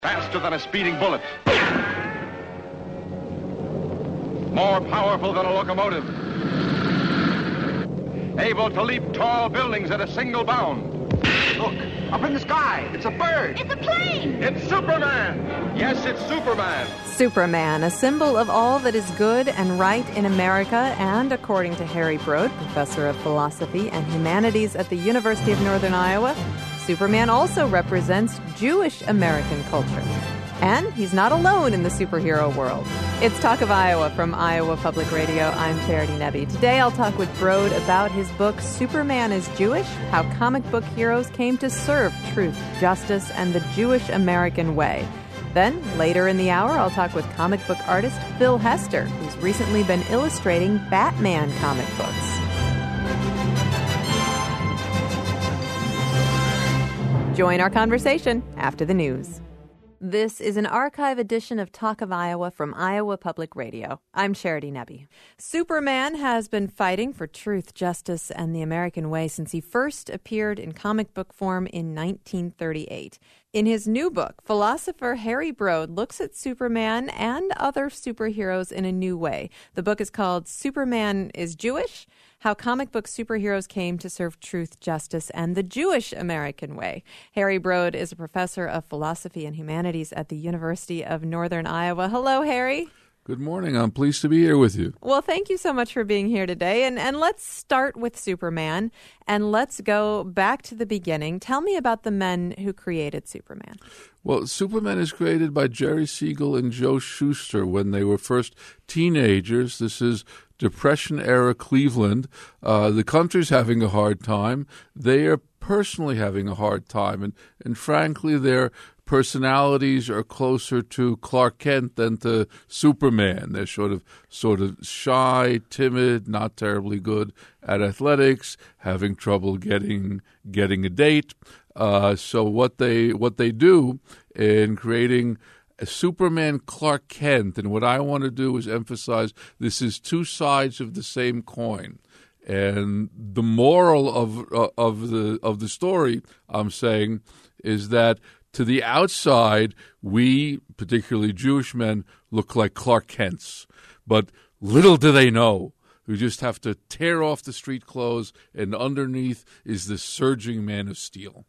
Faster than a speeding bullet. More powerful than a locomotive. Able to leap tall buildings at a single bound. Look, up in the sky. It's a bird. It's a plane. It's Superman. Yes, it's Superman. Superman, a symbol of all that is good and right in America, and according to Harry Brode, professor of philosophy and humanities at the University of Northern Iowa, Superman also represents Jewish American culture. And he's not alone in the superhero world. It's Talk of Iowa from Iowa Public Radio. I'm Charity Nebbe. Today I'll talk with Brode about his book, Superman is Jewish, How Comic Book Heroes Came to Serve Truth, Justice, and the Jewish American Way. Then, later in the hour, I'll talk with comic book artist Phil Hester, who's recently been illustrating Batman comic books. Join our conversation after the news. This is an archive edition of Talk of Iowa from Iowa Public Radio. I'm Charity Nebbe. Superman has been fighting for truth, justice, and the American way since he first appeared in comic book form in 1938. In his new book, philosopher Harry Brode looks at Superman and other superheroes in a new way. The book is called Superman is Jewish, How Comic Book Superheroes Came to Serve Truth, Justice, and the Jewish American Way. Harry Brode is a professor of philosophy and humanities at the University of Northern Iowa. Hello, Harry. Good morning. I'm pleased to be here with you. Well, thank you so much for being here today. And let's start with Superman, and let's go back to the beginning. Tell me about the men who created Superman. Well, Superman is created by Jerry Siegel and Joe Shuster when they were first teenagers. This is Depression-era Cleveland. The country's having a hard time. They are personally having a hard time. And frankly, their personalities are closer to Clark Kent than to Superman. They're sort of shy, timid, not terribly good at athletics, having trouble getting a date. So what they do in creating a Superman Clark Kent, and what I want to do is emphasize this is two sides of the same coin. And the moral of the story, I'm saying, is that to the outside, we, particularly Jewish men, look like Clark Kents. But little do they know, we just have to tear off the street clothes, and underneath is the surging man of steel.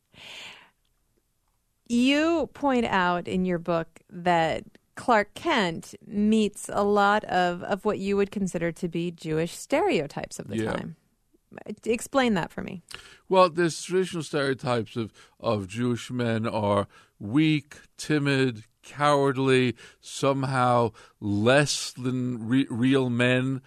You point out in your book that Clark Kent meets a lot of what you would consider to be Jewish stereotypes of the time. Explain that for me. Well, there's traditional stereotypes of Jewish men are weak, timid, cowardly, somehow less than real men,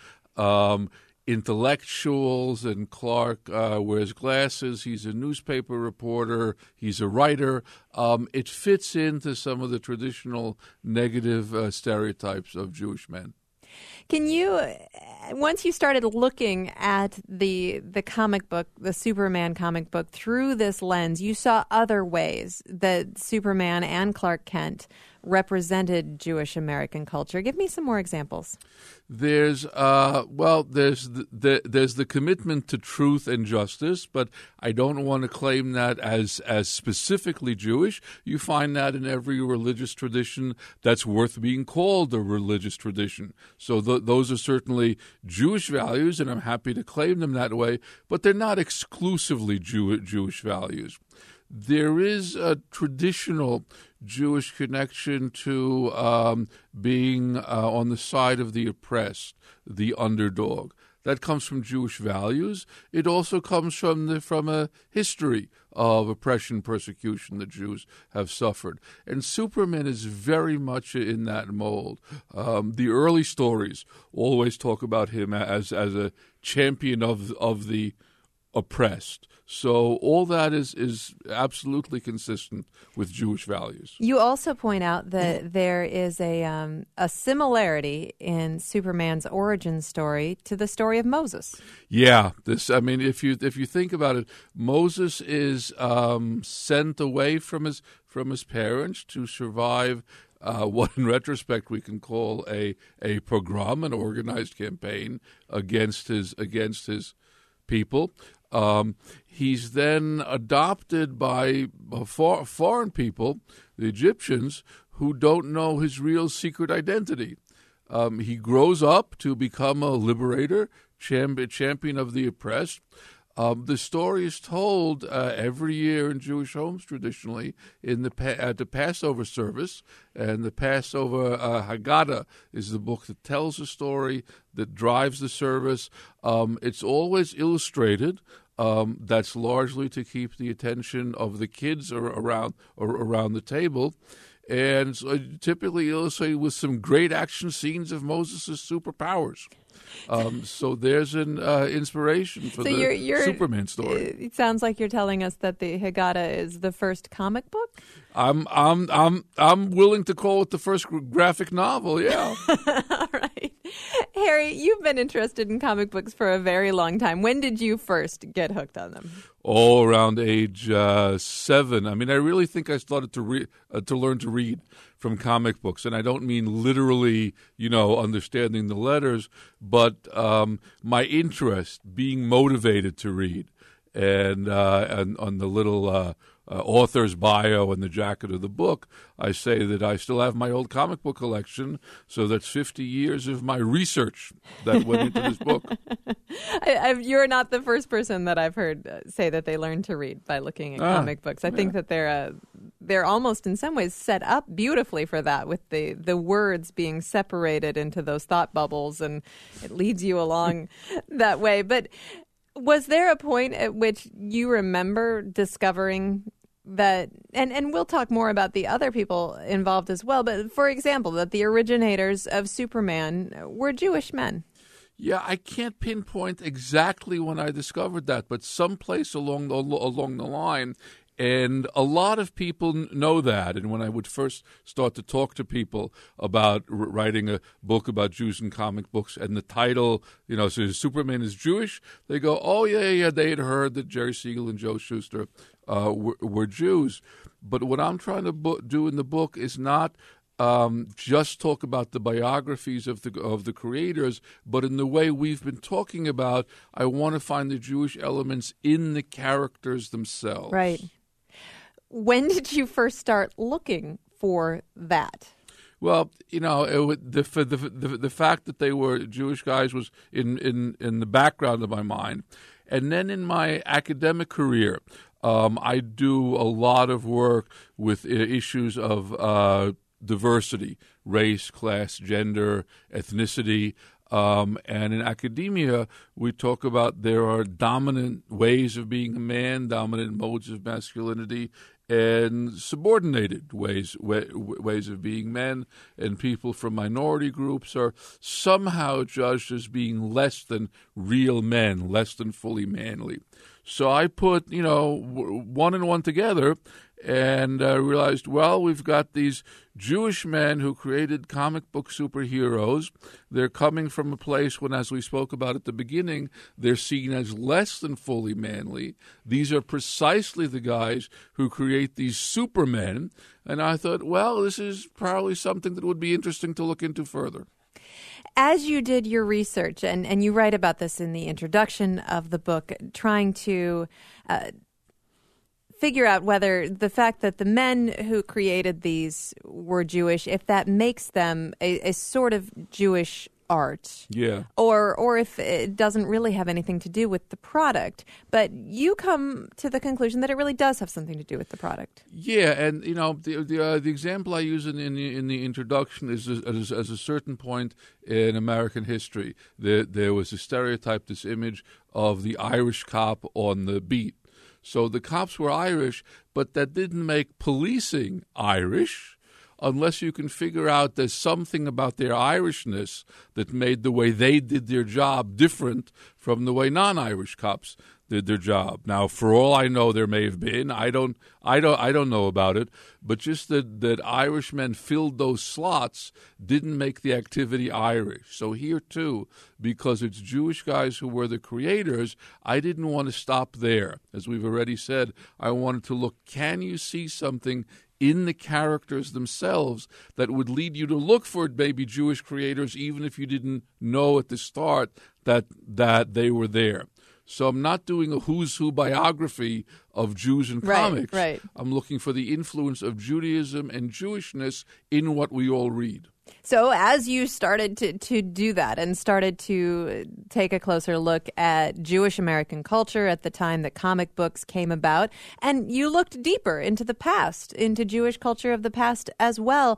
intellectuals, and Clark wears glasses. He's a newspaper reporter. He's a writer. It fits into some of the traditional negative stereotypes of Jewish men. Can you, once you started looking at the comic book, the Superman comic book, through this lens, you saw other ways that Superman and Clark Kent represented Jewish American culture. Give me some more examples. There's the commitment to truth and justice, but I don't want to claim that as specifically Jewish. You find that in every religious tradition that's worth being called a religious tradition. So those are certainly Jewish values, and I'm happy to claim them that way, but they're not exclusively Jewish values. There is a traditional Jewish connection to being on the side of the oppressed, the underdog. That comes from Jewish values. It also comes from a history of oppression, persecution that Jews have suffered. And Superman is very much in that mold. The early stories always talk about him as a champion of the oppressed. So all that is absolutely consistent with Jewish values. You also point out that there is a similarity in Superman's origin story to the story of Moses. Yeah, if you think about it, Moses is sent away from his parents to survive what in retrospect we can call a pogrom, an organized campaign against his people. He's then adopted by foreign people, the Egyptians, who don't know his real secret identity. He grows up to become a liberator, champion of the oppressed. The story is told every year in Jewish homes traditionally at the Passover service, and the Passover Haggadah is the book that tells the story, that drives the service. It's always illustrated. That's largely to keep the attention of the kids around the table. And so typically illustrated with some great action scenes of Moses' superpowers. So there's an inspiration for the Superman story. It sounds like you're telling us that the Haggadah is the first comic book? I'm willing to call it the first graphic novel, yeah. All right. Harry, you've been interested in comic books for a very long time. When did you first get hooked on them? Oh, around age 7. I mean, I really think I started to learn to read from comic books, and I don't mean literally, understanding the letters, but my interest, being motivated to read, and on the little author's bio and the jacket of the book, I say that I still have my old comic book collection. So that's 50 years of my research that went into this book. You're not the first person that I've heard say that they learned to read by looking at comic books. I think that they're almost in some ways set up beautifully for that, with the words being separated into those thought bubbles, and it leads you along that way. But was there a point at which you remember discovering that, and we'll talk more about the other people involved as well, but for example, that the originators of Superman were Jewish men? Yeah, I can't pinpoint exactly when I discovered that, but someplace along the line. And a lot of people know that. And when I would first start to talk to people about writing a book about Jews and comic books, and the title, says Superman is Jewish, they go, oh, yeah, they had heard that Jerry Siegel and Joe Shuster were Jews. But what I'm trying to do in the book is not just talk about the biographies of the creators, but in the way we've been talking about, I want to find the Jewish elements in the characters themselves. Right. When did you first start looking for that? Well, the fact that they were Jewish guys was in the background of my mind. And then in my academic career, I do a lot of work with issues of diversity, race, class, gender, ethnicity. And in academia, we talk about there are dominant ways of being a man, dominant modes of masculinity, and subordinated ways of being men, and people from minority groups are somehow judged as being less than real men, less than fully manly. So I put, one and one together and realized, well, we've got these Jewish men who created comic book superheroes. They're coming from a place when, as we spoke about at the beginning, they're seen as less than fully manly. These are precisely the guys who create these supermen. And I thought, well, this is probably something that would be interesting to look into further. As you did your research, and you write about this in the introduction of the book, trying to figure out whether the fact that the men who created these were Jewish, if that makes them a sort of Jewish art. Yeah. Or if it doesn't really have anything to do with the product. But you come to the conclusion that it really does have something to do with the product. Yeah, and the example I use in the introduction is as a certain point in American history, there was a stereotype, this image of the Irish cop on the beat. So the cops were Irish, but that didn't make policing Irish, unless you can figure out there's something about their Irishness that made the way they did their job different from the way non-Irish cops did their job. Now, for all I know, there may have been. I don't know about it. But just that Irishmen filled those slots didn't make the activity Irish. So here too, because it's Jewish guys who were the creators, I didn't want to stop there. As we've already said, I wanted to look, can you see something in the characters themselves that would lead you to look for maybe Jewish creators, even if you didn't know at the start that they were there. So I'm not doing a who's who biography of Jews in comics. Right. I'm looking for the influence of Judaism and Jewishness in what we all read. So as you started to do that and started to take a closer look at Jewish American culture at the time that comic books came about, and you looked deeper into the past, into Jewish culture of the past as well,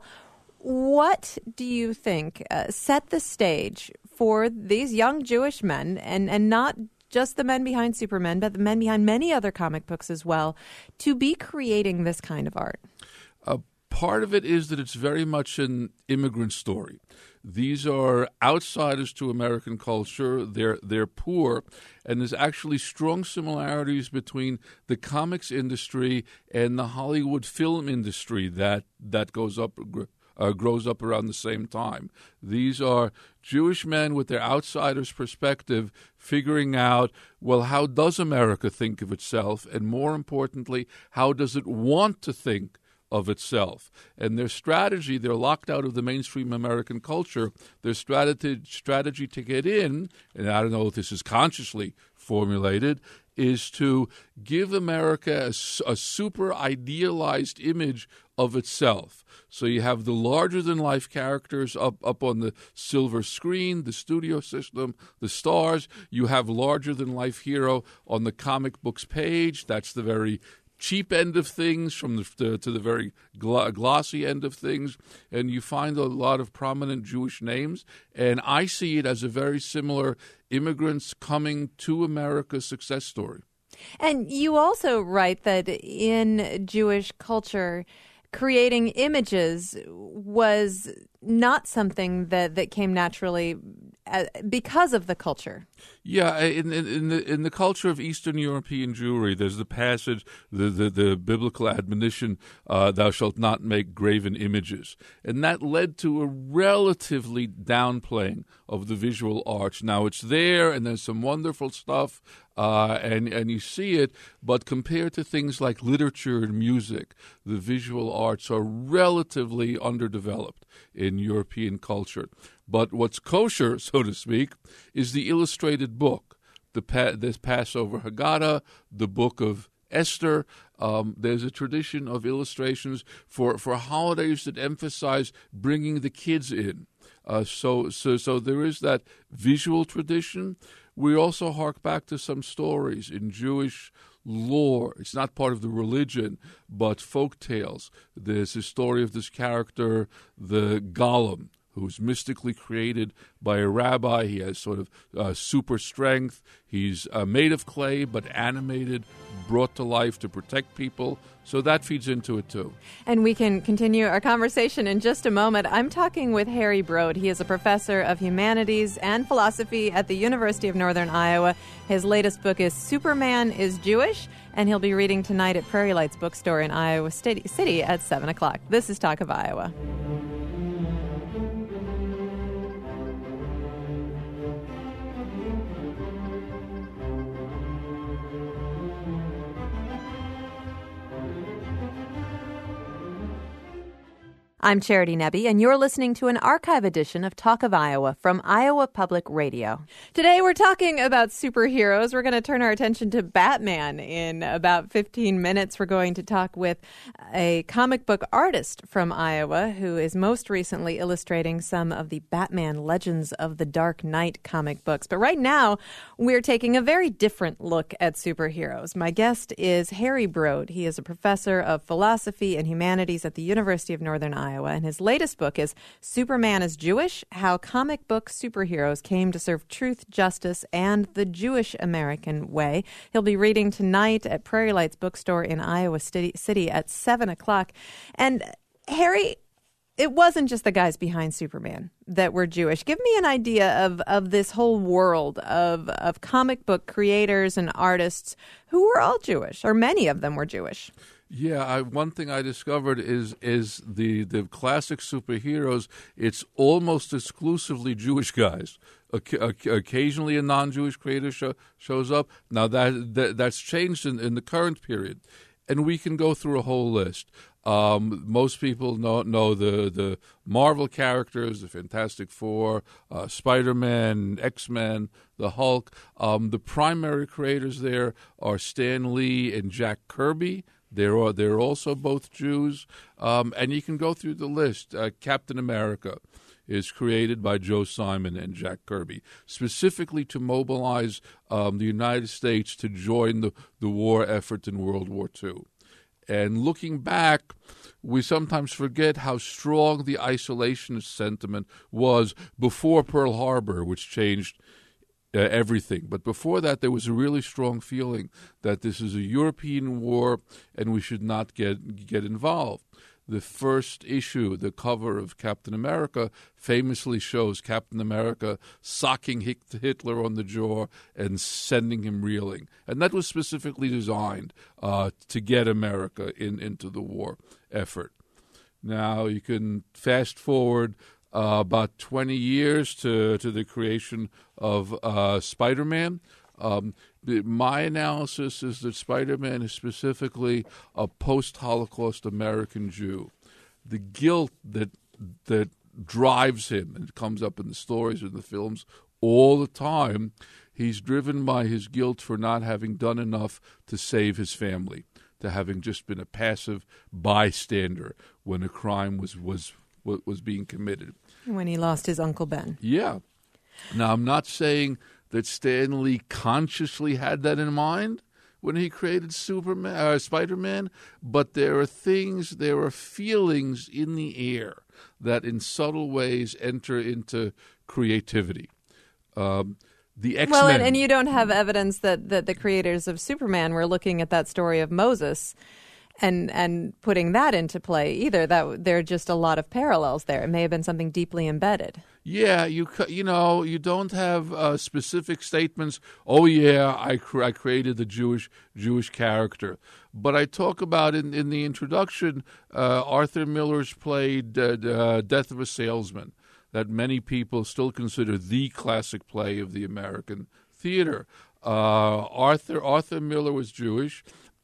what do you think set the stage for these young Jewish men, and not just the men behind Superman, but the men behind many other comic books as well, to be creating this kind of art? Part of it is that it's very much an immigrant story. These are outsiders to American culture. They're poor, and there's actually strong similarities between the comics industry and the Hollywood film industry that grows up around the same time. These are Jewish men with their outsider's perspective figuring out, well, how does America think of itself? And more importantly, how does it want to think of itself? And their strategy, they're locked out of the mainstream American culture. Their strategy to get in, and I don't know if this is consciously formulated, is to give America a super idealized image of itself. So you have the larger-than-life characters up on the silver screen, the studio system, the stars. You have larger-than-life hero on the comic books page. That's the very cheap end of things from to the very glossy end of things, and you find a lot of prominent Jewish names, and I see it as a very similar immigrants coming to America success story. And you also write that in Jewish culture, creating images was not something that came naturally because of the culture. Yeah, in the culture of Eastern European Jewry, there's the passage, the biblical admonition, "Thou shalt not make graven images," and that led to a relatively downplaying of the visual arts. Now it's there, and there's some wonderful stuff, and you see it, but compared to things like literature and music, the visual arts are relatively underdeveloped in European culture. But what's kosher, so to speak, is the illustrated book, this Passover Haggadah, the book of Esther. There's a tradition of illustrations for holidays that emphasize bringing the kids in. So there is that visual tradition. We also hark back to some stories in Jewish lore. It's not part of the religion, but folk tales. There's a story of this character, the Golem, who's mystically created by a rabbi. He has sort of super strength. He's made of clay, but animated, brought to life to protect people. So that feeds into it, too. And we can continue our conversation in just a moment. I'm talking with Harry Brode. He is a professor of humanities and philosophy at the University of Northern Iowa. His latest book is Superman is Jewish, and he'll be reading tonight at Prairie Lights Bookstore in Iowa City at 7 o'clock. This is Talk of Iowa. I'm Charity Nebbe, and you're listening to an archive edition of Talk of Iowa from Iowa Public Radio. Today we're talking about superheroes. We're going to turn our attention to Batman in about 15 minutes. We're going to talk with a comic book artist from Iowa who is most recently illustrating some of the Batman Legends of the Dark Knight comic books. But right now, we're taking a very different look at superheroes. My guest is Harry Brode. He is a professor of philosophy and humanities at the University of Northern Iowa. And his latest book is Superman is Jewish, How Comic Book Superheroes Came to Serve Truth, Justice, and the Jewish American Way. He'll be reading tonight at Prairie Lights Bookstore in Iowa City at 7 o'clock. And Harry, it wasn't just the guys behind Superman that were Jewish. Give me an idea of this whole world of comic book creators and artists who were all Jewish, or many of them were Jewish. Yeah, one thing I discovered is the classic superheroes. It's almost exclusively Jewish guys. Occasionally, a non-Jewish creator shows up. Now that's changed in the current period, and we can go through a whole list. Most people know the Marvel characters, the Fantastic Four, Spider-Man, X-Men, the Hulk. The primary creators there are Stan Lee and Jack Kirby. They're also both Jews. And you can go through the list. Captain America is created by Joe Simon and Jack Kirby, specifically to mobilize the United States to join the war effort in World War II. And looking back, we sometimes forget how strong the isolationist sentiment was before Pearl Harbor, which changed everything. But before that, there was a really strong feeling that this is a European war and we should not get involved. The first issue, the cover of Captain America, famously shows Captain America socking Hitler on the jaw and sending him reeling. And that was specifically designed to get America into the war effort. Now, you can fast forward about 20 years to the creation of Spider-Man. My analysis is that Spider-Man is specifically a post-Holocaust American Jew. The guilt that drives him, and it comes up in the stories and the films all the time, he's driven by his guilt for not having done enough to save his family, to having just been a passive bystander when a crime was being committed. When he lost his Uncle Ben. Yeah. Now, I'm not saying that Stan Lee consciously had that in mind when he created Spider-Man, but there are feelings in the air that in subtle ways enter into creativity. The X-Men. Well, and you don't have evidence that the creators of Superman were looking at that story of Moses and putting that into play either. That there are just a lot of parallels there. It may have been something deeply embedded. Yeah, you don't have specific statements. Oh yeah, I created the Jewish character, but I talk about in the introduction. Arthur Miller's play Death of a Salesman, that many people still consider the classic play of the American theater. Arthur Miller was Jewish.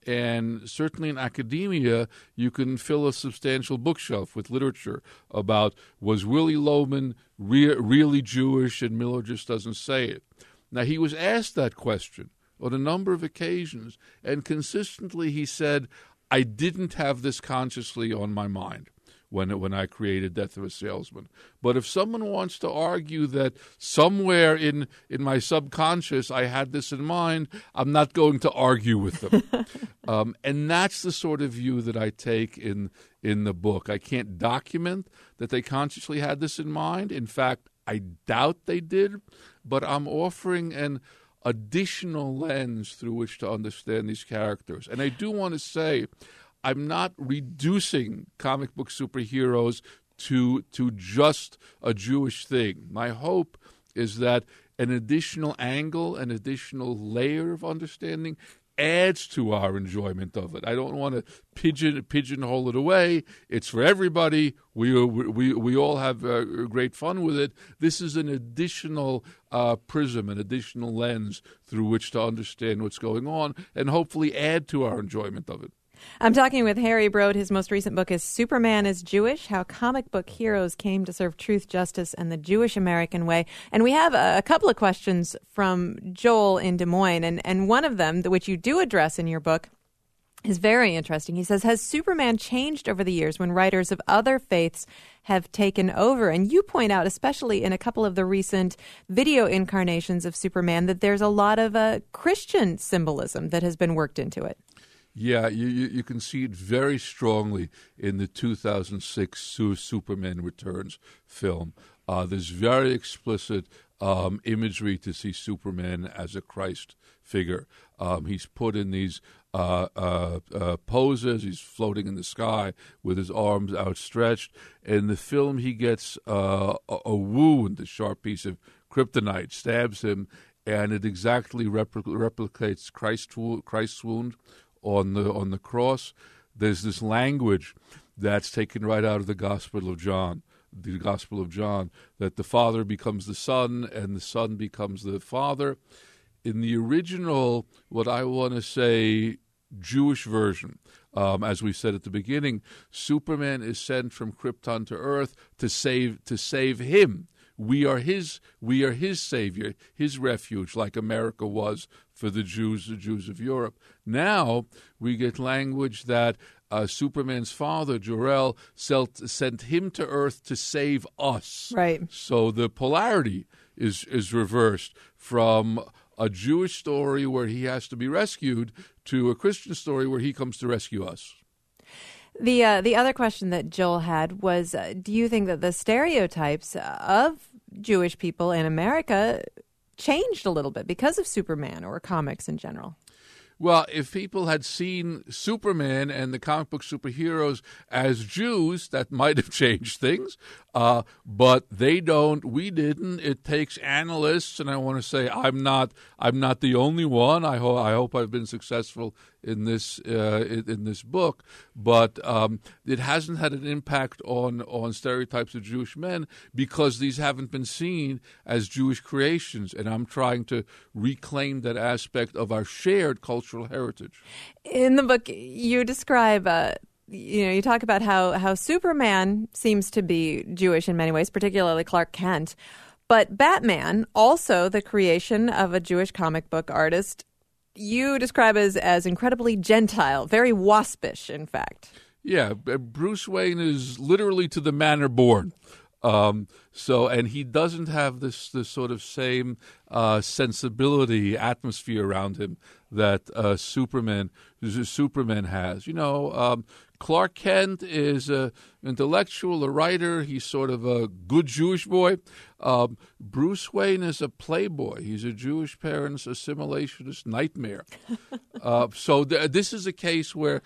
And certainly in academia, you can fill a substantial bookshelf with literature about, was Willy Loman really Jewish, and Miller just doesn't say it. Now, he was asked that question on a number of occasions, and consistently he said, I didn't have this consciously on my mind when I created Death of a Salesman. But if someone wants to argue that somewhere in my subconscious I had this in mind, I'm not going to argue with them. And that's the sort of view that I take in the book. I can't document that they consciously had this in mind. In fact, I doubt they did, but I'm offering an additional lens through which to understand these characters. And I do want to say, I'm not reducing comic book superheroes to just a Jewish thing. My hope is that an additional angle, an additional layer of understanding adds to our enjoyment of it. I don't want to pigeonhole it away. It's for everybody. We all have great fun with it. This is an additional prism, an additional lens through which to understand what's going on and hopefully add to our enjoyment of it. I'm talking with Harry Brode. His most recent book is Superman is Jewish, How Comic Book Heroes Came to Serve Truth, Justice, and the Jewish American Way. And we have a couple of questions from Joel in Des Moines, and one of them, which you do address in your book, is very interesting. He says, has Superman changed over the years when writers of other faiths have taken over? And you point out, especially in a couple of the recent video incarnations of Superman, that there's a lot of Christian symbolism that has been worked into it. Yeah, you can see it very strongly in the 2006 Superman Returns film. There's very explicit imagery to see Superman as a Christ figure. He's put in these poses. He's floating in the sky with his arms outstretched. In the film, he gets a wound, a sharp piece of kryptonite stabs him, and it exactly replicates Christ's wound on the cross. There's this language that's taken right out of the Gospel of John, that the Father becomes the Son and the Son becomes the Father. In the original, what I want to say, Jewish version As we said at the beginning, Superman is sent from Krypton to Earth to save him. We are his savior, his refuge, like America was for the Jews of Europe. Now we get language that Superman's father, Jor-El, sent him to Earth to save us. Right. So the polarity is reversed from a Jewish story where he has to be rescued to a Christian story where he comes to rescue us. The other question that Joel had was, do you think that the stereotypes of Jewish people in America changed a little bit because of Superman or comics in general? Well, if people had seen Superman and the comic book superheroes as Jews, that might have changed things. But they don't. We didn't. It takes analysts, and I want to say I'm not the only one. I hope I've been successful in this book, but it hasn't had an impact on stereotypes of Jewish men because these haven't been seen as Jewish creations, and I'm trying to reclaim that aspect of our shared cultural heritage. In the book, you describe. You talk about how Superman seems to be Jewish in many ways, particularly Clark Kent. But Batman, also the creation of a Jewish comic book artist, you describe as incredibly Gentile, very waspish, in fact. Yeah, Bruce Wayne is literally to the manner born. And he doesn't have this sort of same sensibility, atmosphere around him that Superman has. Clark Kent is an intellectual, a writer. He's sort of a good Jewish boy. Bruce Wayne is a playboy. He's a Jewish parent's assimilationist nightmare. This is a case where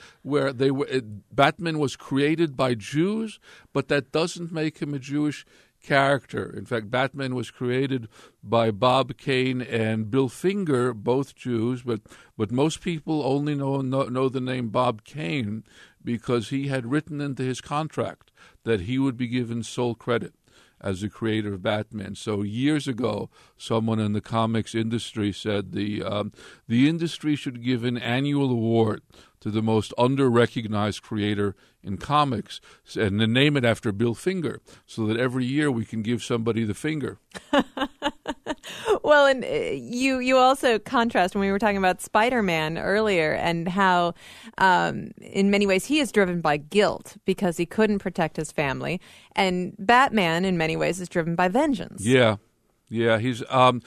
Batman was created by Jews, but that doesn't make him a Jewish character. In fact, Batman was created by Bob Kane and Bill Finger, both Jews, but most people only know the name Bob Kane because he had written into his contract that he would be given sole credit as the creator of Batman. So years ago, someone in the comics industry said the industry should give an annual award to the most under-recognized creator in comics and then name it after Bill Finger so that every year we can give somebody the finger. Well, and you also contrast when we were talking about Spider-Man earlier and how in many ways he is driven by guilt because he couldn't protect his family. And Batman in many ways is driven by vengeance. Yeah, he's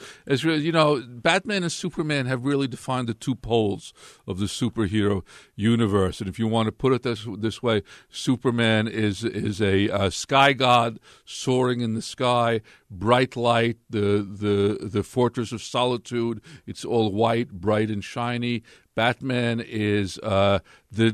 Batman and Superman have really defined the two poles of the superhero universe. And if you want to put it this way, Superman is a sky god soaring in the sky, bright light, the fortress of solitude. It's all white, bright and shiny. Batman is the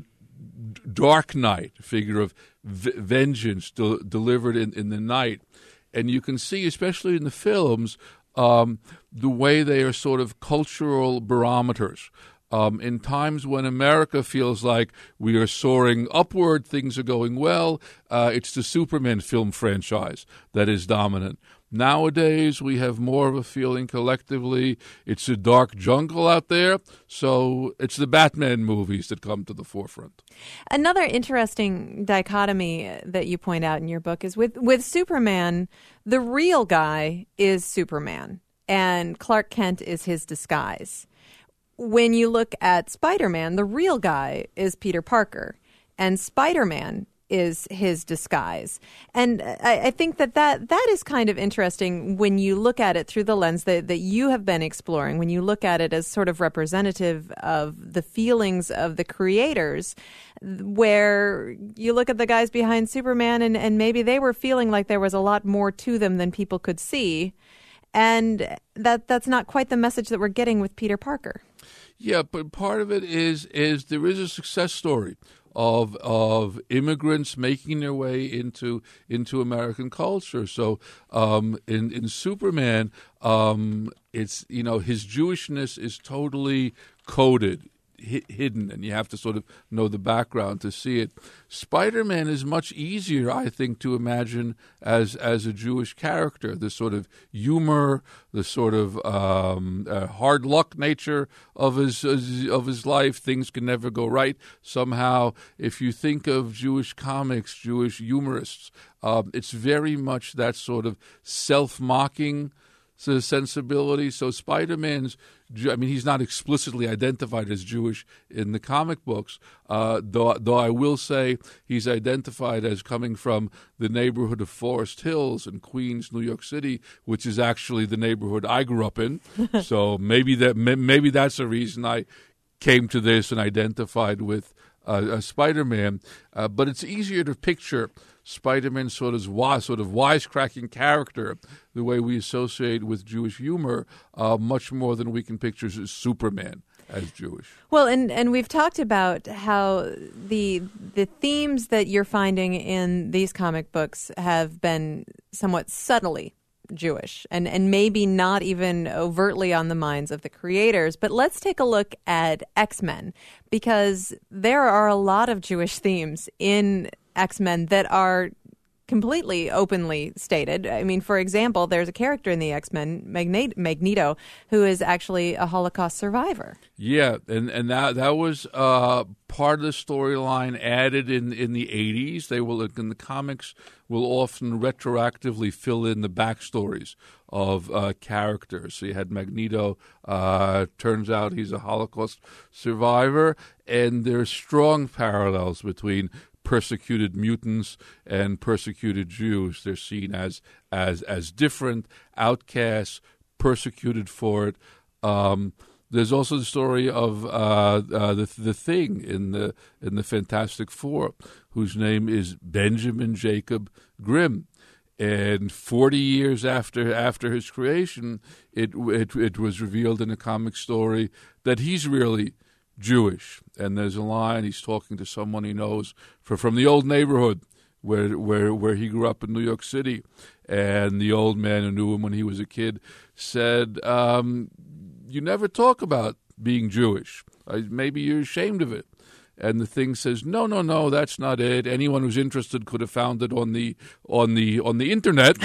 Dark Knight, figure of vengeance delivered in the night. And you can see, especially in the films, the way they are sort of cultural barometers. In times when America feels like we are soaring upward, things are going well, it's the Superman film franchise that is dominant. Nowadays, we have more of a feeling collectively it's a dark jungle out there, so it's the Batman movies that come to the forefront. Another interesting dichotomy that you point out in your book is with Superman, the real guy is Superman, and Clark Kent is his disguise. When you look at Spider-Man, the real guy is Peter Parker, and Spider-Man is his disguise. And I think that is kind of interesting when you look at it through the lens that you have been exploring, when you look at it as sort of representative of the feelings of the creators, where you look at the guys behind Superman and maybe they were feeling like there was a lot more to them than people could see. And that's not quite the message that we're getting with Peter Parker. Yeah, but part of it is there is a success story of immigrants making their way into American culture. So in Superman, it's his Jewishness is totally coded. hidden, and you have to sort of know the background to see it. Spider-Man is much easier, I think, to imagine as a Jewish character. The sort of humor, the sort of hard luck nature of his life. Things can never go right. Somehow, if you think of Jewish comics, Jewish humorists, it's very much that sort of self-mocking sensibility. So Spider-Man's, he's not explicitly identified as Jewish in the comic books, though I will say he's identified as coming from the neighborhood of Forest Hills in Queens, New York City, which is actually the neighborhood I grew up in. So maybe that's a reason I came to this and identified with Spider-Man. But it's easier to picture Spider-Man sort of wisecracking character, the way we associate with Jewish humor, much more than we can picture Superman as Jewish. Well, and we've talked about how the themes that you're finding in these comic books have been somewhat subtly Jewish and maybe not even overtly on the minds of the creators. But let's take a look at X-Men, because there are a lot of Jewish themes in X-Men that are completely openly stated. I mean, for example, there's a character in the X-Men, Magneto, who is actually a Holocaust survivor. Yeah, and that was part of the storyline added in the 80s. They will, in the comics, will often retroactively fill in the backstories of characters. So you had Magneto, turns out he's a Holocaust survivor, and there's strong parallels between persecuted mutants and persecuted Jews. They're seen as different, outcasts, persecuted for it. There's also the story of the Thing in the Fantastic Four, whose name is Benjamin Jacob Grimm. And 40 years after his creation, it was revealed in a comic story that he's really Jewish. And there's a line, he's talking to someone he knows from the old neighborhood where he grew up in New York City, and the old man who knew him when he was a kid said, you never talk about being Jewish. Maybe you're ashamed of it. And the Thing says, no, that's not it. Anyone who's interested could have found it on the internet.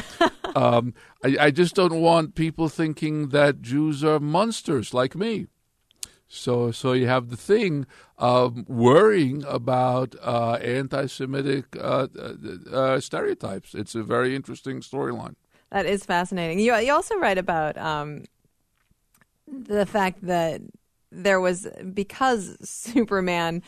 I just don't want people thinking that Jews are monsters like me. So you have the Thing worrying about anti-Semitic stereotypes. It's a very interesting storyline. That is fascinating. You also write about the fact that there was, because Superman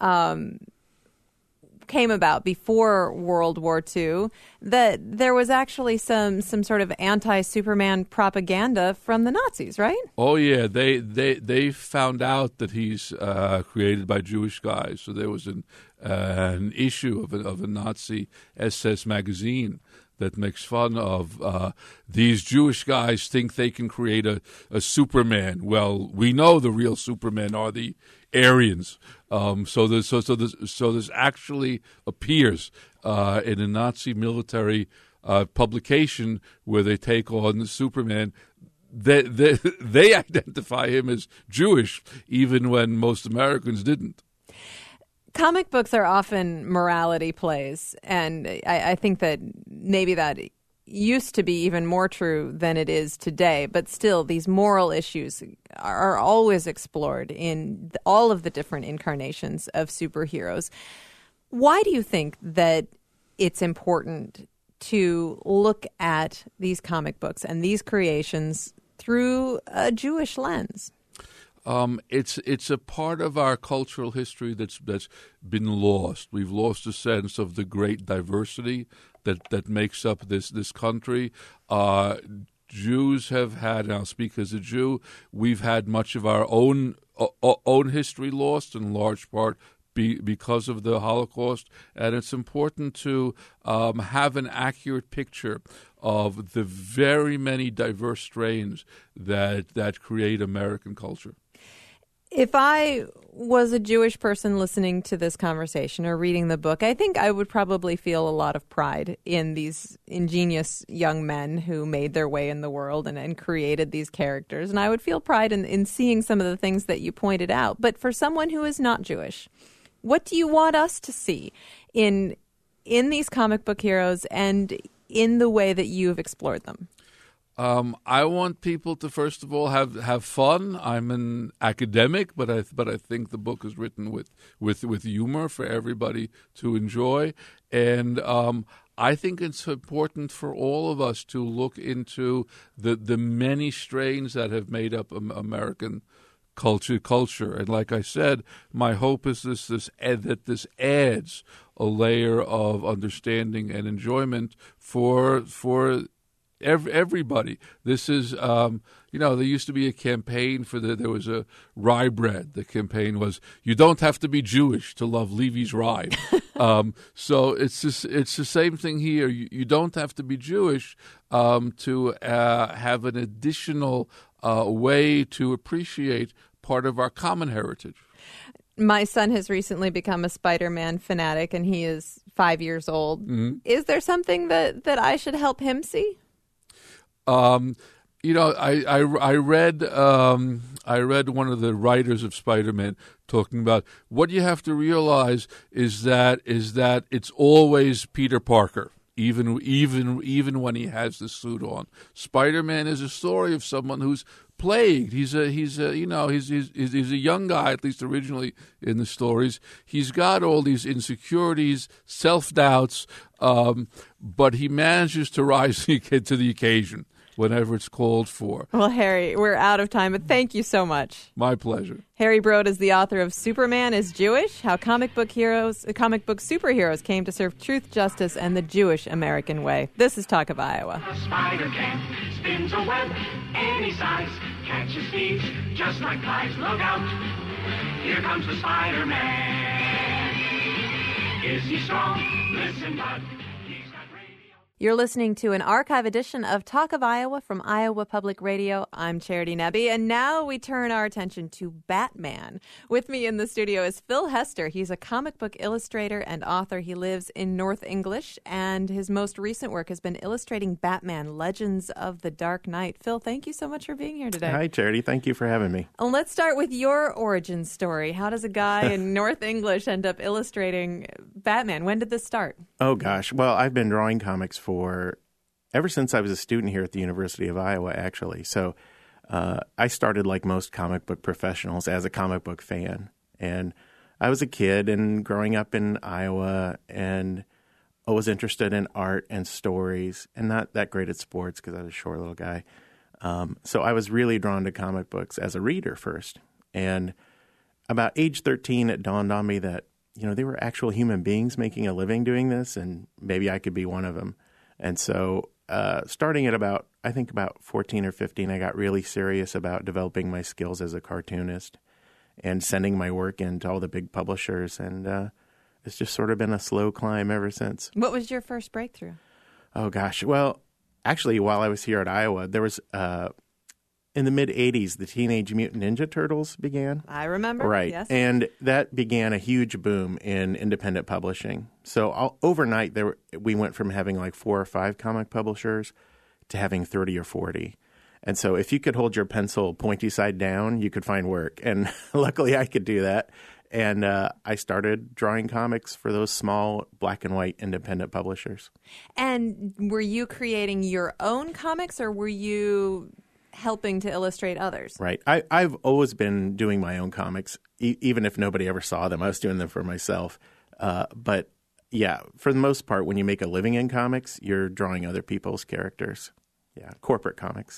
came about before World War II, that there was actually some sort of anti-Superman propaganda from the Nazis, right? Oh yeah, they found out that he's created by Jewish guys. So there was an issue of a Nazi SS magazine that makes fun of these Jewish guys think they can create a Superman. Well, we know the real Supermen are the Aryans. So this actually appears in a Nazi military publication where they take on the Superman. They identify him as Jewish, even when most Americans didn't. Comic books are often morality plays, and I think that maybe that used to be even more true than it is today. But still, these moral issues are always explored in all of the different incarnations of superheroes. Why do you think that it's important to look at these comic books and these creations through a Jewish lens? It's a part of our cultural history that's been lost. We've lost a sense of the great diversity that makes up this country. Jews have had, and I'll speak as a Jew, we've had much of our own history lost, in large part because of the Holocaust, and it's important to have an accurate picture of the very many diverse strains that create American culture. If I was a Jewish person listening to this conversation or reading the book, I think I would probably feel a lot of pride in these ingenious young men who made their way in the world and created these characters. And I would feel pride in seeing some of the things that you pointed out. But for someone who is not Jewish, what do you want us to see in these comic book heroes and in the way that you've explored them? I want people to first of all have fun. I'm an academic, but I think the book is written with humor for everybody to enjoy, and I think it's important for all of us to look into the many strains that have made up American culture. And like I said, my hope is that this adds a layer of understanding and enjoyment for everybody. This is, there used to be a campaign there was a rye bread. The campaign was, you don't have to be Jewish to love Levy's rye. So it's the same thing here. You don't have to be Jewish to have an additional way to appreciate part of our common heritage. My son has recently become a Spider-Man fanatic, and he is 5 years old. Mm-hmm. Is there something that I should help him see? I read one of the writers of Spider-Man talking about what you have to realize is that it's always Peter Parker, even when he has the suit on. Spider-Man is a story of someone who's plagued. He's a young guy, at least originally in the stories. He's got all these insecurities, self-doubts, but he manages to rise to the occasion whenever it's called for. Well, Harry, we're out of time, but thank you so much. My pleasure. Harry Brode is the author of Superman is Jewish, How Comic Book Superheroes Came to Serve Truth, Justice, and the Jewish American Way. This is Talk of Iowa. A spider can spins a web any size, catches thieves just like flies. Look out, here comes the Spider-Man. Is he strong? Listen, bud. You're listening to an archive edition of Talk of Iowa from Iowa Public Radio. I'm Charity Nebbe, and now we turn our attention to Batman. With me in the studio is Phil Hester. He's a comic book illustrator and author. He lives in North English, and his most recent work has been illustrating Batman, Legends of the Dark Knight. Phil, thank you so much for being here today. Hi, Charity. Thank you for having me. Well, let's start with your origin story. How does a guy in North English end up illustrating Batman? When did this start? Oh, gosh. Well, I've been drawing comics ever since I was a student here at the University of Iowa, actually. So I started, like most comic book professionals, as a comic book fan. And I was a kid and growing up in Iowa, and I was interested in art and stories and not that great at sports because I was a short little guy. So I was really drawn to comic books as a reader first. And about age 13, it dawned on me that they were actual human beings making a living doing this, and maybe I could be one of them. And so starting at about 14 or 15, I got really serious about developing my skills as a cartoonist and sending my work into all the big publishers. And it's just sort of been a slow climb ever since. What was your first breakthrough? Oh, gosh. Well, actually, while I was here at Iowa, there was in the mid-'80s, the Teenage Mutant Ninja Turtles began. I remember. Right. Yes. And that began a huge boom in independent publishing. So overnight, we went from having like 4 or 5 comic publishers to having 30 or 40. And so if you could hold your pencil pointy side down, you could find work. And luckily, I could do that. And I started drawing comics for those small black and white independent publishers. And were you creating your own comics, or were you helping to illustrate others? Right. I've always been doing my own comics, even if nobody ever saw them. I was doing them for myself. But yeah, for the most part, when you make a living in comics, you're drawing other people's characters. Yeah, corporate comics.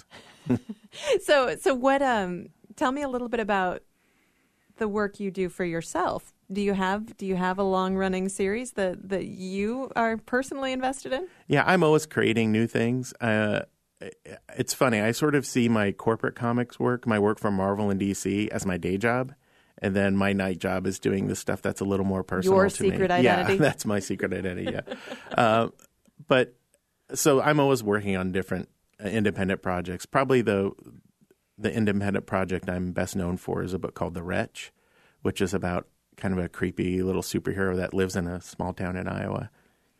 So what? Tell me a little bit about the work you do for yourself. Do you have a long-running series that you are personally invested in? Yeah, I'm always creating new things. It's funny. I sort of see my corporate comics work, my work for Marvel and DC, as my day job. And then my night job is doing the stuff that's a little more personal to me. Your secret identity? Yeah, that's my secret identity, yeah. But so I'm always working on different independent projects. Probably the the independent project I'm best known for is a book called The Wretch, which is about kind of a creepy little superhero that lives in a small town in Iowa.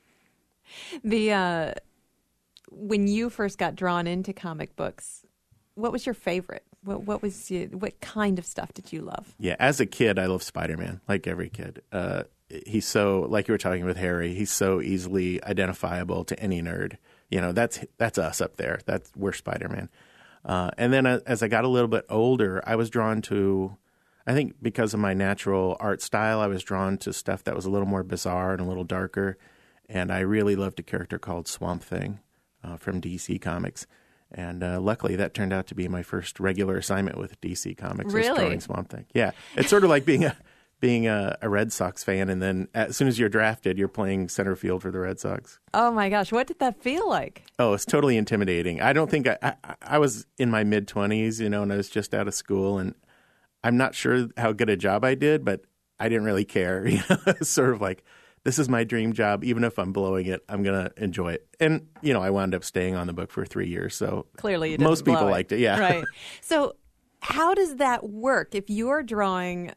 When you first got drawn into comic books, what was your favorite? What kind of stuff did you love? Yeah, as a kid, I loved Spider-Man, like every kid. He's so, like you were talking with Harry, he's so easily identifiable to any nerd. You know, that's us up there. We're Spider-Man. And then as I got a little bit older, I was drawn to, I think because of my natural art style, I was drawn to stuff that was a little more bizarre and a little darker. And I really loved a character called Swamp Thing from DC Comics. And luckily, that turned out to be my first regular assignment with DC Comics. Really? Was drawing Swamp Thing. Yeah, it's sort of like being a Red Sox fan, and then as soon as you're drafted, you're playing center field for the Red Sox. Oh my gosh, what did that feel like? Oh, it's totally intimidating. I don't think I was in my mid-20s, and I was just out of school, and I'm not sure how good a job I did, but I didn't really care. It's sort of like, this is my dream job. Even if I'm blowing it, I'm going to enjoy it. And, I wound up staying on the book for 3 years. So clearly you didn't most people blow it. liked it. Yeah. Right. So how does that work? If you're drawing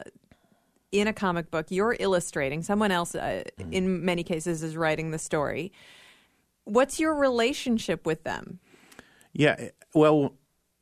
in a comic book, you're illustrating, someone else in many cases is writing the story. What's your relationship with them? Yeah. Well,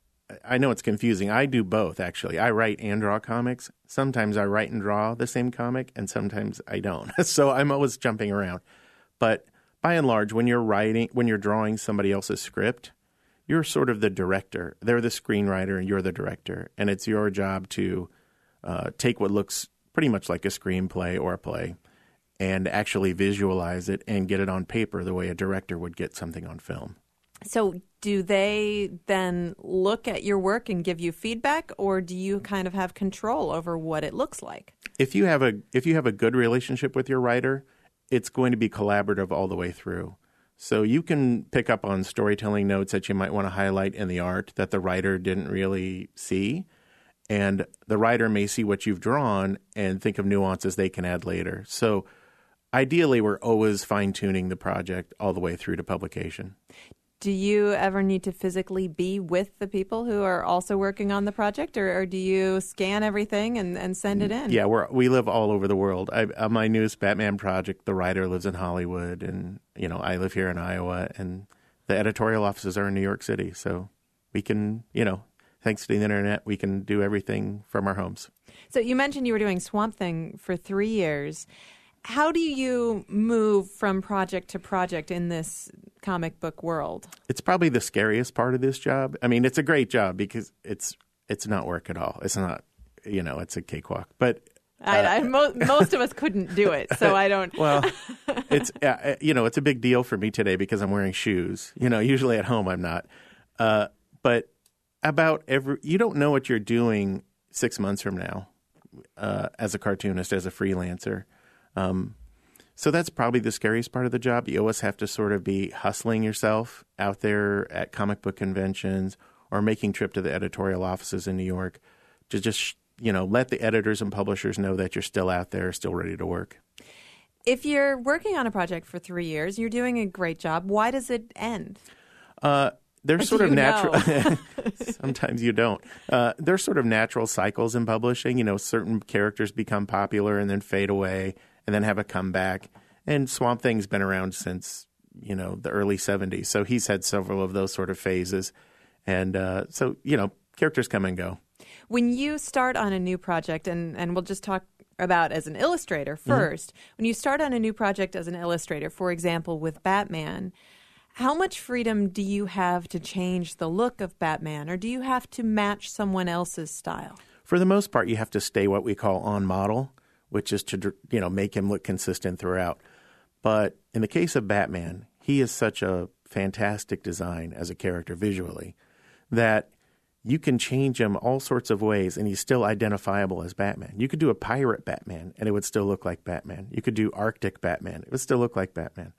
I know it's confusing. I do both, actually. I write and draw comics. Sometimes I write and draw the same comic, and sometimes I don't. So I'm always jumping around. But by and large, when you're drawing somebody else's script, you're sort of the director. They're the screenwriter, and you're the director. And it's your job to take what looks pretty much like a screenplay or a play and actually visualize it and get it on paper the way a director would get something on film. So do they then look at your work and give you feedback, or do you kind of have control over what it looks like? If you have a good relationship with your writer, it's going to be collaborative all the way through. So you can pick up on storytelling notes that you might want to highlight in the art that the writer didn't really see, and the writer may see what you've drawn and think of nuances they can add later. So ideally, we're always fine-tuning the project all the way through to publication. Do you ever need to physically be with the people who are also working on the project, or do you scan everything and send it in? Yeah, we live all over the world. On my newest Batman project, the writer lives in Hollywood, and I live here in Iowa, and the editorial offices are in New York City. So we can, thanks to the internet, we can do everything from our homes. So you mentioned you were doing Swamp Thing for 3 years. How do you move from project to project in this comic book world? It's probably the scariest part of this job. I mean, it's a great job because it's not work at all. It's not, it's a cakewalk. But most of us couldn't do it, so I don't. Well, it's it's a big deal for me today because I'm wearing shoes. Usually at home I'm not. But you don't know what you're doing 6 months from now as a cartoonist, as a freelancer. So that's probably the scariest part of the job. You always have to sort of be hustling yourself out there at comic book conventions or making trip to the editorial offices in New York to just, let the editors and publishers know that you're still out there, still ready to work. If you're working on a project for 3 years, you're doing a great job. Why does it end? There's sort of natural. Sometimes you don't. There's sort of natural cycles in publishing. Certain characters become popular and then fade away and then have a comeback. And Swamp Thing's been around since, the early 70s. So he's had several of those sort of phases. And so, characters come and go. When you start on a new project, and we'll just talk about as an illustrator first, when you start on a new project as an illustrator, for example, with Batman, how much freedom do you have to change the look of Batman, or do you have to match someone else's style? For the most part, you have to stay what we call on model, which is to, make him look consistent throughout. But in the case of Batman, he is such a fantastic design as a character visually that you can change him all sorts of ways and he's still identifiable as Batman. You could do a pirate Batman and it would still look like Batman. You could do Arctic Batman. It would still look like Batman.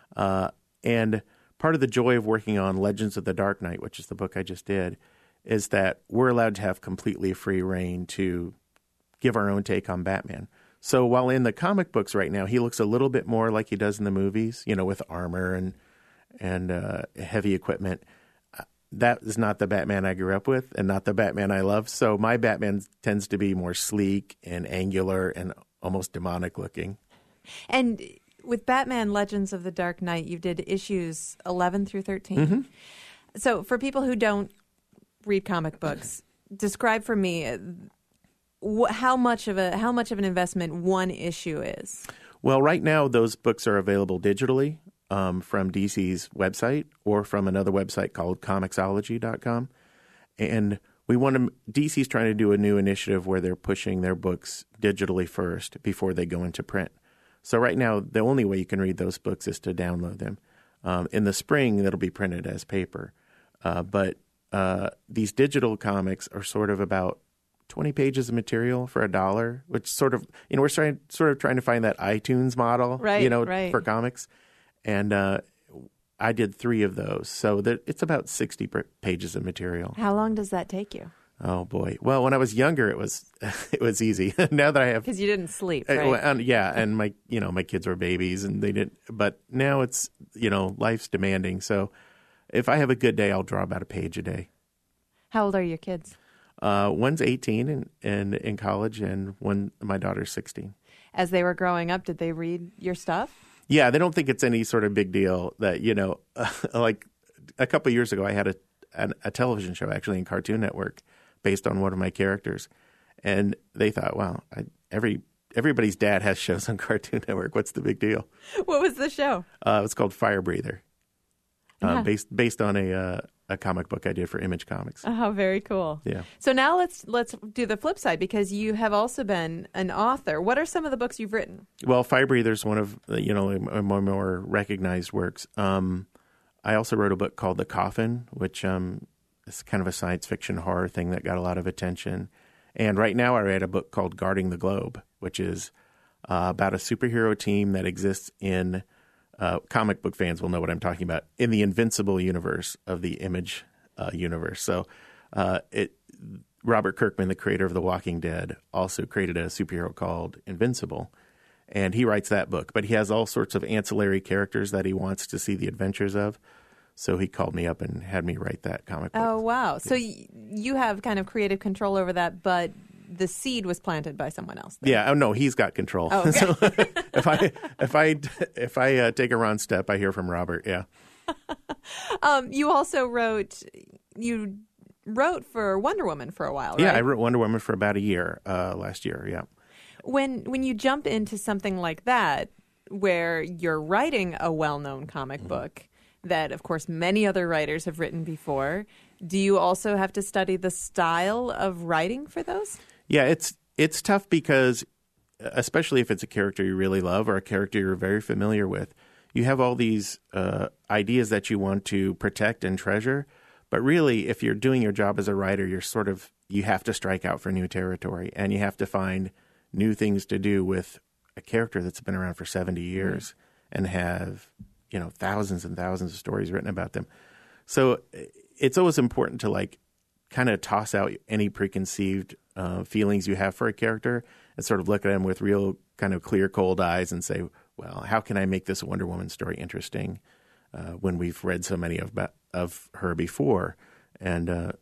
And part of the joy of working on Legends of the Dark Knight, which is the book I just did, is that we're allowed to have completely free reign to give our own take on Batman. So while in the comic books right now, he looks a little bit more like he does in the movies, with armor and heavy equipment. that is not the Batman I grew up with and not the Batman I love. So my Batman tends to be more sleek and angular and almost demonic looking. And with Batman Legends of the Dark Knight, you did issues 11 through 13. So for people who don't read comic books, describe for me how much of an investment one issue is. Well, right now those books are available digitally from DC's website or from another website called Comixology.com. And DC's trying to do a new initiative where they're pushing their books digitally first before they go into print. So right now, the only way you can read those books is to download them. In the spring, it'll be printed as paper. But these digital comics are sort of about 20 pages of material for $1, which sort of, we're trying to find that iTunes model, for comics. And I did 3 of those. So it's about 60 pages of material. How long does that take you? Oh boy! Well, when I was younger, it was easy. Now that I have, because you didn't sleep, right? And my kids were babies, and they didn't. But now it's life's demanding. So if I have a good day, I'll draw about a page a day. How old are your kids? One's 18 and in college, and my daughter's 16. As they were growing up, did they read your stuff? Yeah, they don't think it's any sort of big deal that like a couple of years ago, I had a television show actually in Cartoon Network, based on one of my characters. And they thought, wow, everybody's dad has shows on Cartoon Network. What's the big deal? What was the show? It's called Fire Breather, based on a comic book I did for Image Comics. Oh, very cool. Yeah. So now let's do the flip side, because you have also been an author. What are some of the books you've written? Well, Fire Breather is one of my more recognized works. I also wrote a book called The Coffin, which it's kind of a science fiction horror thing that got a lot of attention. And right now I read a book called Guarding the Globe, which is about a superhero team that exists in, comic book fans will know what I'm talking about, in the Invincible universe of the Image universe. So Robert Kirkman, the creator of The Walking Dead, also created a superhero called Invincible. And he writes that book. But he has all sorts of ancillary characters that he wants to see the adventures of. So he called me up and had me write that comic book. Oh, wow. So you have kind of creative control over that, but the seed was planted by someone else. Then. Yeah. Oh, no, he's got control. Oh, okay. So if I take a wrong step, I hear from Robert. Yeah. You also wrote for Wonder Woman for a while, right? Yeah, I wrote Wonder Woman for about a year last year. Yeah. When you jump into something like that, where you're writing a well-known comic book that, of course, many other writers have written before, do you also have to study the style of writing for those? Yeah, it's tough because, especially if it's a character you really love or a character you're very familiar with, you have all these ideas that you want to protect and treasure. But really, if you're doing your job as a writer, you have to strike out for new territory, and you have to find new things to do with a character that's been around for 70 years and have thousands and thousands of stories written about them. So it's always important to kind of toss out any preconceived feelings you have for a character and sort of look at them with real kind of clear, cold eyes and say, well, how can I make this Wonder Woman story interesting when we've read so many of her before? And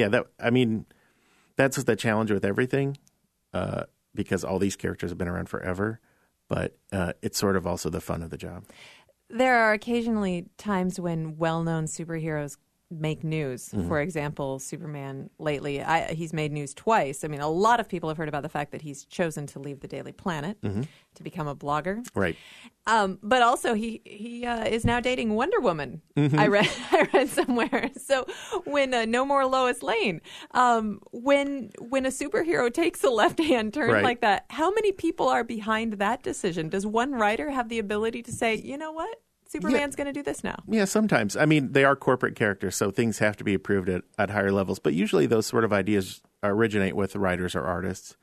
that's the challenge with everything because all these characters have been around forever. But it's sort of also the fun of the job. There are occasionally times when well-known superheroes make news. Mm-hmm. For example, Superman lately, he's made news twice. I mean, a lot of people have heard about the fact that he's chosen to leave the Daily Planet to become a blogger. Right. But also, he is now dating Wonder Woman. Mm-hmm. I read somewhere. So when No More Lois Lane, when a superhero takes a left-hand turn like that, how many people are behind that decision? Does one writer have the ability to say, you know what? Superman's going to do this now. Yeah, sometimes. I mean, they are corporate characters, so things have to be approved at higher levels. But usually those sort of ideas originate with writers or artists.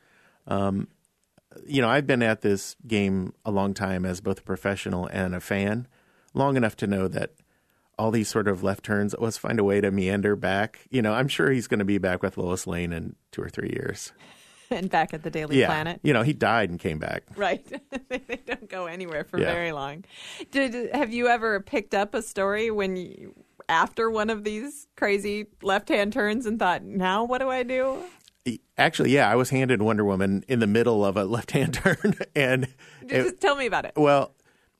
I've been at this game a long time as both a professional and a fan, long enough to know that all these sort of left turns, let's find a way to meander back. I'm sure he's going to be back with Lois Lane in 2 or 3 years. And back at the Daily Planet. He died and came back. Right. They don't go anywhere for very long. Have you ever picked up a story after one of these crazy left-hand turns and thought, now what do I do? Actually, yeah, I was handed Wonder Woman in the middle of a left-hand turn. And Just tell me about it. Well,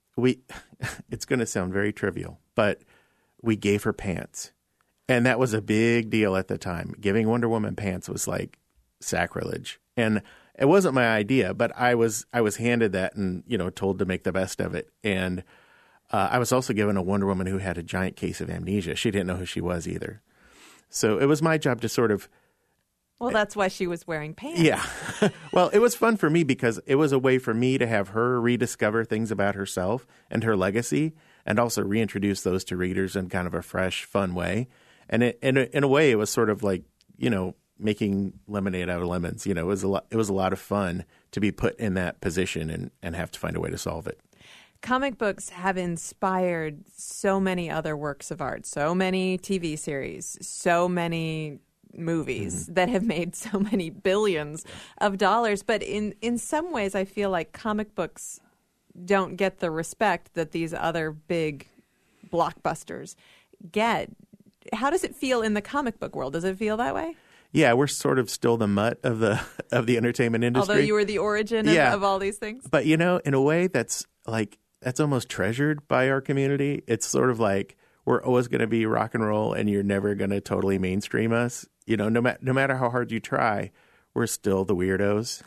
it's going to sound very trivial, but we gave her pants. And that was a big deal at the time. Giving Wonder Woman pants was like sacrilege. And it wasn't my idea, but I was handed that and, told to make the best of it. And I was also given a Wonder Woman who had a giant case of amnesia. She didn't know who she was either. So it was my job to sort of... Well, that's why she was wearing pants. Yeah. Well, it was fun for me because it was a way for me to have her rediscover things about herself and her legacy, and also reintroduce those to readers in kind of a fresh, fun way. And in a way, it was sort of like, making lemonade out of lemons. It was a lot of fun to be put in that position and have to find a way to solve it. Comic books have inspired so many other works of art, so many TV series, so many movies that have made so many billions of dollars. But in some ways, I feel like comic books don't get the respect that these other big blockbusters get. How does it feel in the comic book world? Does it feel that way? Yeah, we're sort of still the mutt of the entertainment industry. Although you were the origin of all these things. But, in a way that's almost treasured by our community. It's sort of like we're always going to be rock and roll and you're never going to totally mainstream us. No matter how hard you try, we're still the weirdos.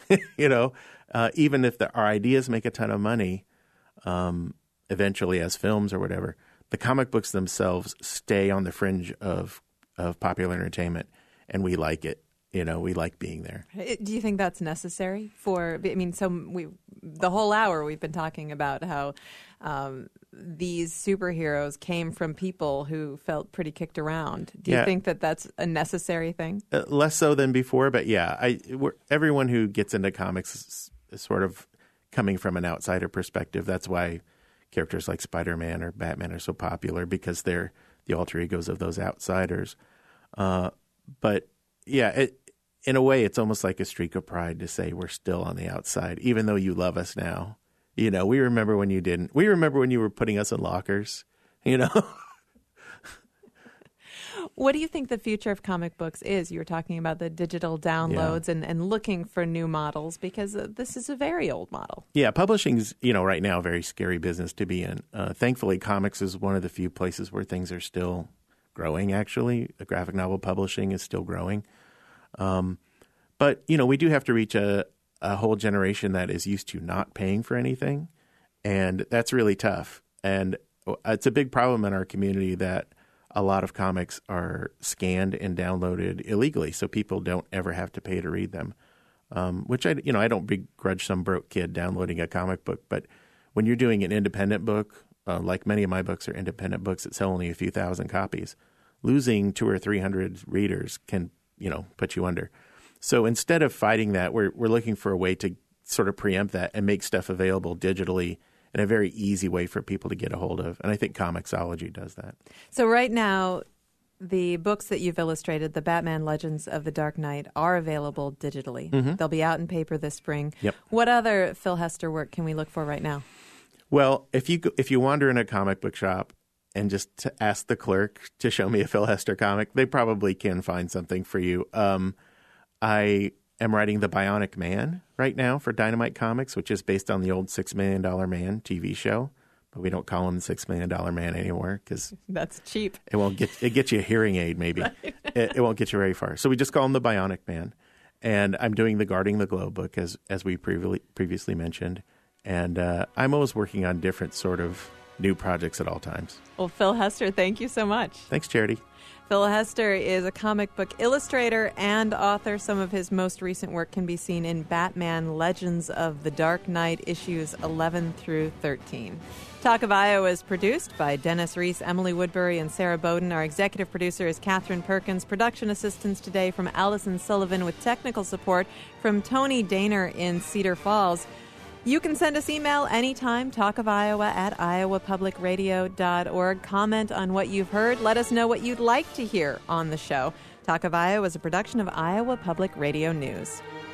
Even if our ideas make a ton of money, eventually as films or whatever, the comic books themselves stay on the fringe of popular entertainment, and we like it. We like being there. Do you think that's necessary the whole hour we've been talking about how these superheroes came from people who felt pretty kicked around. Do you think that that's a necessary thing? Less so than before, but yeah, everyone who gets into comics is sort of coming from an outsider perspective. That's why characters like Spider-Man or Batman are so popular, because they're the alter egos of those outsiders. But yeah, in a way, it's almost like a streak of pride to say we're still on the outside, even though you love us now. We remember when you didn't. We remember when you were putting us in lockers, What do you think the future of comic books is? You were talking about the digital downloads and looking for new models, because this is a very old model. Yeah, publishing's, right now a very scary business to be in. Thankfully, comics is one of the few places where things are still growing, actually. Graphic novel publishing is still growing. But, we do have to reach a whole generation that is used to not paying for anything. And that's really tough. And it's a big problem in our community that a lot of comics are scanned and downloaded illegally, so people don't ever have to pay to read them. Which I don't begrudge some broke kid downloading a comic book, but when you're doing an independent book, like many of my books are independent books that sell only a few thousand copies, losing 200 or 300 readers can put you under. So instead of fighting that, we're looking for a way to sort of preempt that and make stuff available digitally in a very easy way for people to get a hold of. And I think Comixology does that. So right now, the books that you've illustrated, the Batman Legends of the Dark Knight, are available digitally. Mm-hmm. They'll be out in paper this spring. Yep. What other Phil Hester work can we look for right now? Well, if you wander in a comic book shop and just to ask the clerk to show me a Phil Hester comic, they probably can find something for you. I am writing The Bionic Man right now for Dynamite Comics, which is based on the old $6 Million Man TV show. But we don't call him the $6 Million Man anymore because that's cheap. It gets you a hearing aid, maybe. Right. It won't get you very far. So we just call him The Bionic Man. And I'm doing the Guarding the Globe book, as we previously mentioned. And I'm always working on different sort of new projects at all times. Well, Phil Hester, thank you so much. Thanks, Charity. Phil Hester is a comic book illustrator and author. Some of his most recent work can be seen in Batman Legends of the Dark Knight issues 11 through 13. Talk of Iowa is produced by Dennis Reese, Emily Woodbury, and Sarah Bowden. Our executive producer is Catherine Perkins. Production assistance today from Allison Sullivan, with technical support from Tony Daner in Cedar Falls. You can send us email anytime, talkofiowa@iowapublicradio.org. Comment on what you've heard. Let us know what you'd like to hear on the show. Talk of Iowa is a production of Iowa Public Radio News.